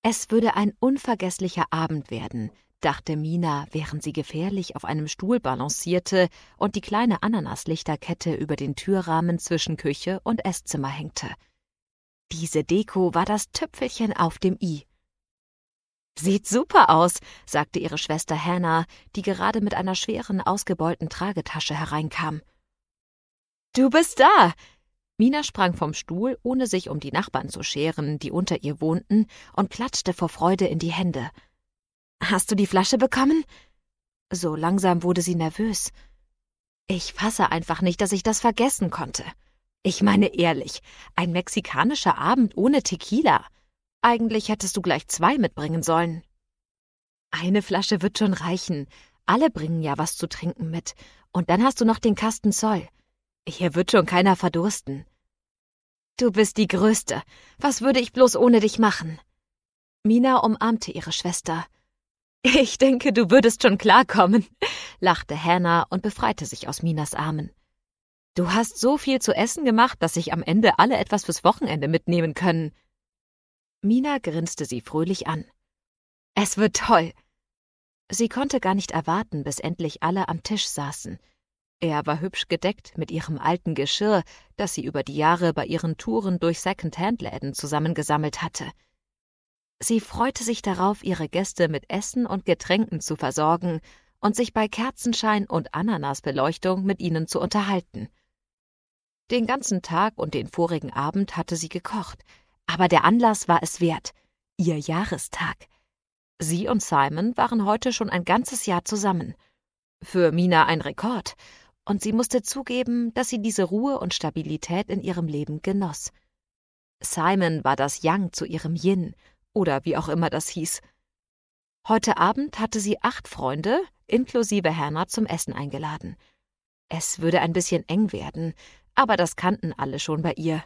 Es würde ein unvergesslicher Abend werden, dachte Mina, während sie gefährlich auf einem Stuhl balancierte und die kleine Ananaslichterkette über den Türrahmen zwischen Küche und Esszimmer hängte. Diese Deko war das Tüpfelchen auf dem i. »Sieht super aus«, sagte ihre Schwester Hannah, die gerade mit einer schweren, ausgebeulten Tragetasche hereinkam. »Du bist da!« Mina sprang vom Stuhl, ohne sich um die Nachbarn zu scheren, die unter ihr wohnten, und klatschte vor Freude in die Hände. »Hast du die Flasche bekommen?« So langsam wurde sie nervös. »Ich fasse einfach nicht, dass ich das vergessen konnte. Ich meine ehrlich, ein mexikanischer Abend ohne Tequila. Eigentlich hättest du gleich 2 mitbringen sollen.« »Eine Flasche wird schon reichen. Alle bringen ja was zu trinken mit. Und dann hast du noch den Kasten Zoll. Hier wird schon keiner verdursten.« »Du bist die Größte. Was würde ich bloß ohne dich machen?« Mina umarmte ihre Schwester. »Ich denke, du würdest schon klarkommen«, lachte Hannah und befreite sich aus Minas Armen. »Du hast so viel zu essen gemacht, dass sich am Ende alle etwas fürs Wochenende mitnehmen können.« Mina grinste sie fröhlich an. »Es wird toll.« Sie konnte gar nicht erwarten, bis endlich alle am Tisch saßen. Er war hübsch gedeckt mit ihrem alten Geschirr, das sie über die Jahre bei ihren Touren durch Second-Hand-Läden zusammengesammelt hatte. Sie freute sich darauf, ihre Gäste mit Essen und Getränken zu versorgen und sich bei Kerzenschein und Ananasbeleuchtung mit ihnen zu unterhalten. Den ganzen Tag und den vorigen Abend hatte sie gekocht, aber der Anlass war es wert, ihr Jahrestag. Sie und Simon waren heute schon ein ganzes Jahr zusammen. Für Mina ein Rekord, und sie musste zugeben, dass sie diese Ruhe und Stabilität in ihrem Leben genoss. Simon war das Yang zu ihrem Yin, oder wie auch immer das hieß. Heute Abend hatte sie 8 Freunde, inklusive Hannah, zum Essen eingeladen. Es würde ein bisschen eng werden, aber das kannten alle schon bei ihr.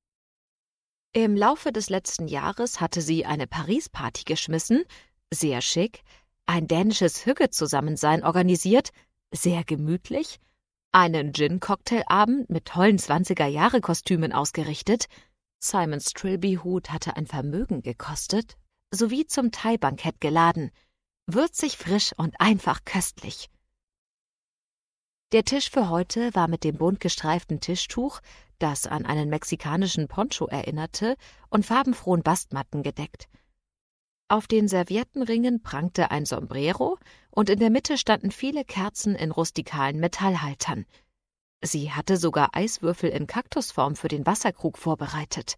Im Laufe des letzten Jahres hatte sie eine Paris-Party geschmissen, sehr schick, ein dänisches Hügge-Zusammensein organisiert, sehr gemütlich, einen Gin-Cocktailabend mit tollen 20er-Jahre-Kostümen ausgerichtet, Simons Trilby-Hut hatte ein Vermögen gekostet, sowie zum Thai-Bankett geladen, würzig, frisch und einfach köstlich. Der Tisch für heute war mit dem bunt gestreiften Tischtuch, das an einen mexikanischen Poncho erinnerte, und farbenfrohen Bastmatten gedeckt. Auf den Serviettenringen prangte ein Sombrero und in der Mitte standen viele Kerzen in rustikalen Metallhaltern. Sie hatte sogar Eiswürfel in Kaktusform für den Wasserkrug vorbereitet.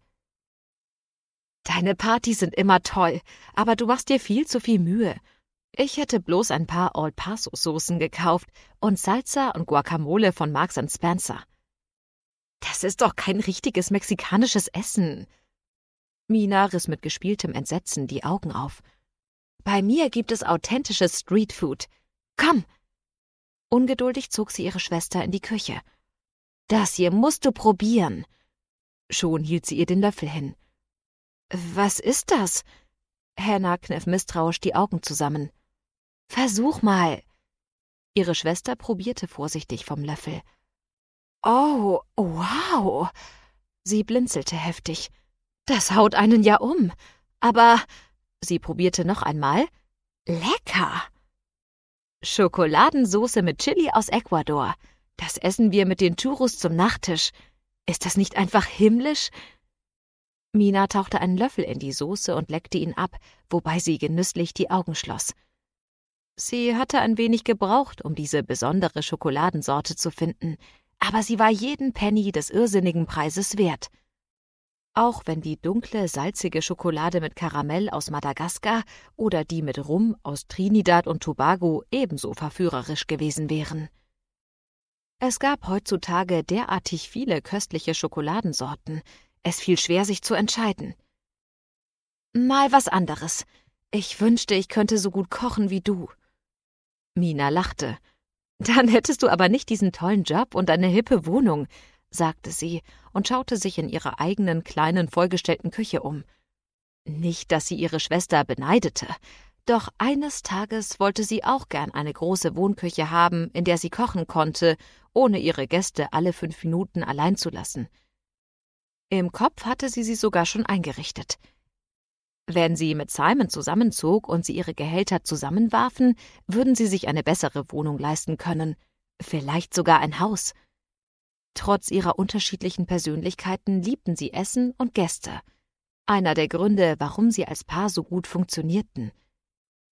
»Deine Partys sind immer toll, aber du machst dir viel zu viel Mühe. Ich hätte bloß ein paar All Paso-Soßen gekauft und Salsa und Guacamole von Marks & Spencer.« »Das ist doch kein richtiges mexikanisches Essen.« Mina riss mit gespieltem Entsetzen die Augen auf. »Bei mir gibt es authentisches Streetfood. Komm!« Ungeduldig zog sie ihre Schwester in die Küche. »Das hier musst du probieren.« Schon hielt sie ihr den Löffel hin. »Was ist das?« Hannah kniff misstrauisch die Augen zusammen. »Versuch mal.« Ihre Schwester probierte vorsichtig vom Löffel. »Oh, wow!« Sie blinzelte heftig. »Das haut einen ja um. Aber«, sie probierte noch einmal, »lecker!« »Schokoladensoße mit Chili aus Ecuador. Das essen wir mit den Churros zum Nachtisch. Ist das nicht einfach himmlisch?« Mina tauchte einen Löffel in die Soße und leckte ihn ab, wobei sie genüsslich die Augen schloss. Sie hatte ein wenig gebraucht, um diese besondere Schokoladensorte zu finden, aber sie war jeden Penny des irrsinnigen Preises wert. Auch wenn die dunkle, salzige Schokolade mit Karamell aus Madagaskar oder die mit Rum aus Trinidad und Tobago ebenso verführerisch gewesen wären. Es gab heutzutage derartig viele köstliche Schokoladensorten. Es fiel schwer, sich zu entscheiden. »Mal was anderes. Ich wünschte, ich könnte so gut kochen wie du.« Mina lachte. »Dann hättest du aber nicht diesen tollen Job und eine hippe Wohnung«, sagte sie und schaute sich in ihrer eigenen kleinen, vollgestellten Küche um. Nicht, dass sie ihre Schwester beneidete, doch eines Tages wollte sie auch gern eine große Wohnküche haben, in der sie kochen konnte, ohne ihre Gäste alle 5 Minuten allein zu lassen. Im Kopf hatte sie sogar schon eingerichtet. Wenn sie mit Simon zusammenzog und sie ihre Gehälter zusammenwarfen, würden sie sich eine bessere Wohnung leisten können, vielleicht sogar ein Haus. Trotz ihrer unterschiedlichen Persönlichkeiten liebten sie Essen und Gäste. Einer der Gründe, warum sie als Paar so gut funktionierten.